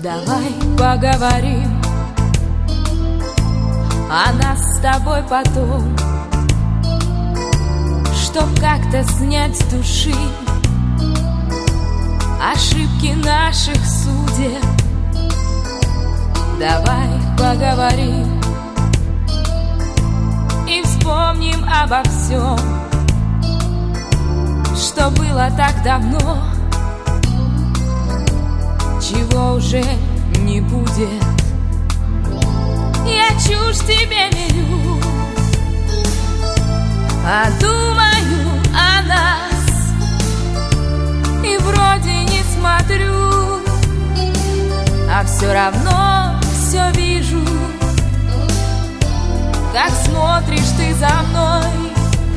Давай поговорим о нас с тобой потом, чтоб как-то снять с души ошибки наших судеб. Давай поговорим и вспомним обо всем, что было так давно, чего уже не будет. Я чушь тебе верю, а думаю о нас, и вроде не смотрю, а все равно все вижу, как смотришь ты за мной.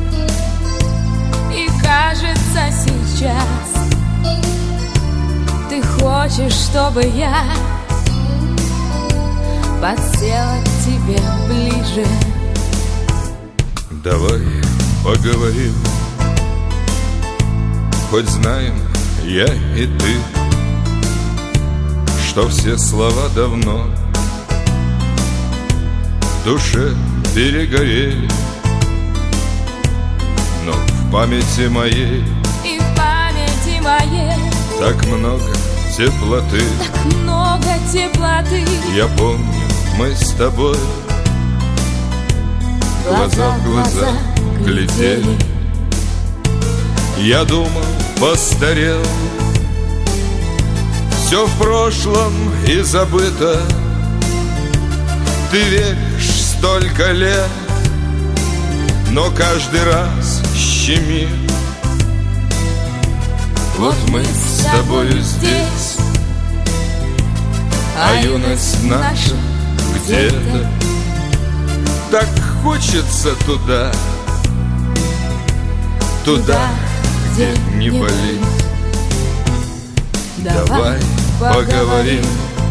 И кажется сейчас ты хочешь, чтобы я подсела к тебе ближе. Давай поговорим, хоть знаем я и ты, что все слова давно в душе перегорели, но в памяти моей и в памяти моей так много теплоты, так много теплоты. Я помню, мы с тобой глаза в глаза глядели. Я думал, постарел, все в прошлом и забыто. Ты веришь столько лет, но каждый раз щемит. Вот мы с тобою здесь, а юность наша где-то. Так хочется туда, туда, где не болит. Давай поговорим,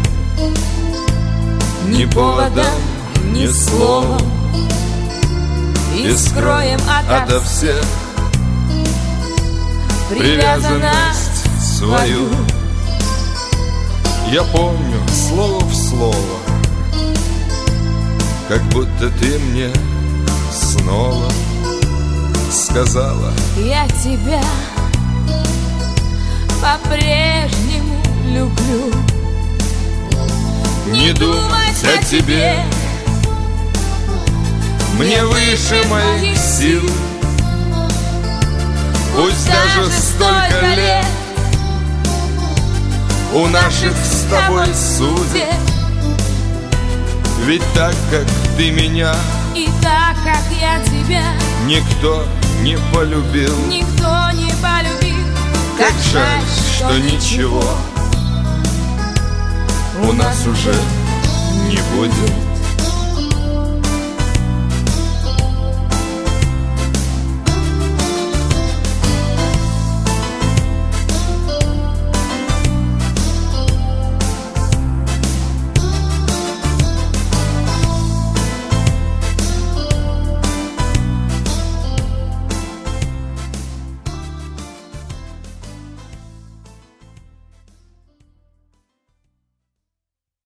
ни поводом, ни словом, и скроем ото всех привязанность свою. Я помню слово в слово, как будто ты мне снова сказала: я тебя по-прежнему люблю. Не думать о тебе мне выше моих сил. Пусть даже столько лет у наших с тобой судеб, ведь так, как ты меня, и так, как я тебя, никто не полюбил. никто не полюбил. Как жаль, что ничего у нас уже не будет.